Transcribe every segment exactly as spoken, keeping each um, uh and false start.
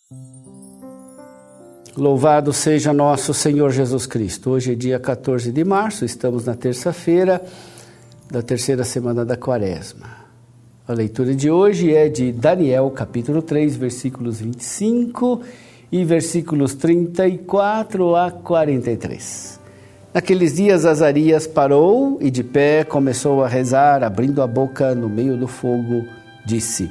Louvado seja nosso Senhor Jesus Cristo. Hoje é dia quatorze de março, estamos na terça-feira da terceira semana da Quaresma. A leitura de hoje é de Daniel, capítulo três, versículos vinte e cinco e versículos trinta e quatro a quarenta e três. Naqueles dias, Azarias parou e de pé começou a rezar, abrindo a boca no meio do fogo, disse: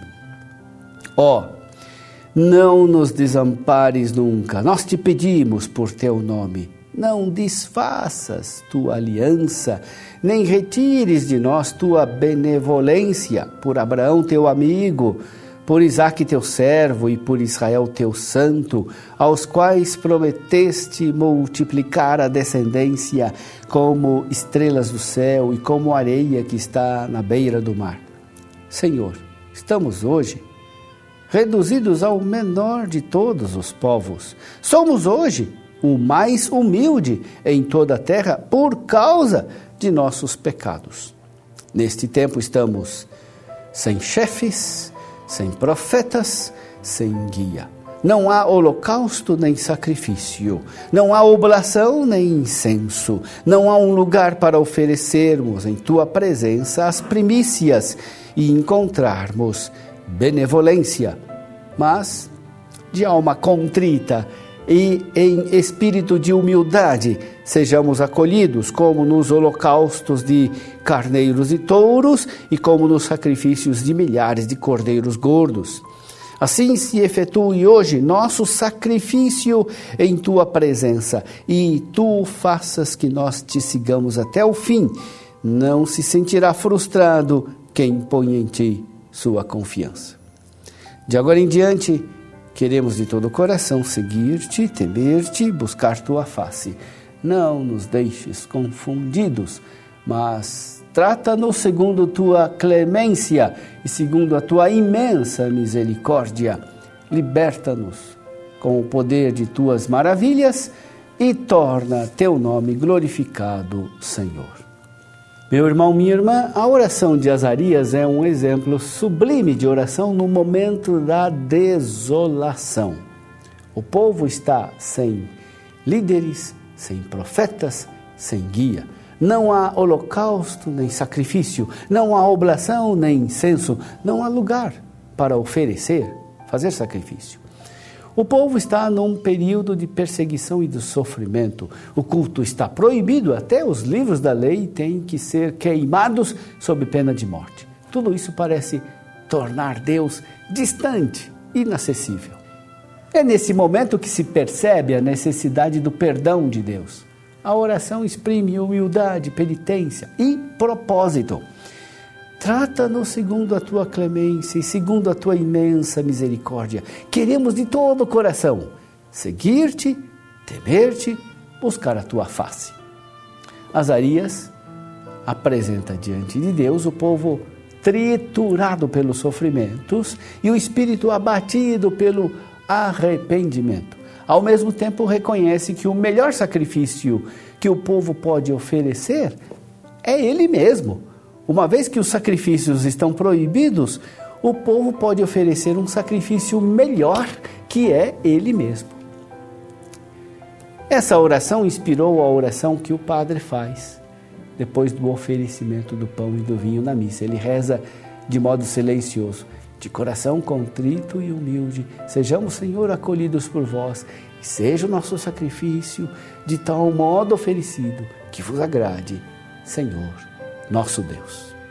Ó, oh, não nos desampares nunca, nós te pedimos por teu nome. Não desfaças tua aliança, nem retires de nós tua benevolência por Abraão teu amigo, por Isaque teu servo e por Israel teu santo, aos quais prometeste multiplicar a descendência como estrelas do céu e como areia que está na beira do mar. Senhor, estamos hoje reduzidos ao menor de todos os povos. Somos hoje o mais humilde em toda a terra por causa de nossos pecados. Neste tempo estamos sem chefes, sem profetas, sem guia. Não há holocausto nem sacrifício, não há oblação nem incenso, não há um lugar para oferecermos em tua presença as primícias e encontrarmos benevolência, mas de alma contrita e em espírito de humildade sejamos acolhidos como nos holocaustos de carneiros e touros e como nos sacrifícios de milhares de cordeiros gordos. Assim se efetue hoje nosso sacrifício em tua presença e tu faças que nós te sigamos até o fim. Não se sentirá frustrado quem põe em ti sua confiança. De agora em diante, queremos de todo o coração seguir-te, temer-te, buscar tua face. Não nos deixes confundidos, mas trata-nos segundo tua clemência e segundo a tua imensa misericórdia. Liberta-nos com o poder de tuas maravilhas e torna teu nome glorificado, Senhor. Meu irmão, minha irmã, a oração de Azarias é um exemplo sublime de oração no momento da desolação. O povo está sem líderes, sem profetas, sem guia. Não há holocausto nem sacrifício, não há oblação nem incenso, não há lugar para oferecer, fazer sacrifício. O povo está num período de perseguição e de sofrimento. O culto está proibido, até os livros da lei têm que ser queimados sob pena de morte. Tudo isso parece tornar Deus distante, inacessível. É nesse momento que se percebe a necessidade do perdão de Deus. A oração exprime humildade, penitência e propósito. Trata-nos segundo a tua clemência e segundo a tua imensa misericórdia. Queremos de todo o coração seguir-te, temer-te, buscar a tua face. Azarias apresenta diante de Deus o povo triturado pelos sofrimentos e o espírito abatido pelo arrependimento. Ao mesmo tempo, reconhece que o melhor sacrifício que o povo pode oferecer é ele mesmo. Uma vez que os sacrifícios estão proibidos, o povo pode oferecer um sacrifício melhor, que é ele mesmo. Essa oração inspirou a oração que o padre faz depois do oferecimento do pão e do vinho na missa. Ele reza de modo silencioso: de coração contrito e humilde, sejamos, Senhor, acolhidos por vós, e seja o nosso sacrifício de tal modo oferecido que vos agrade, Senhor, nosso Deus.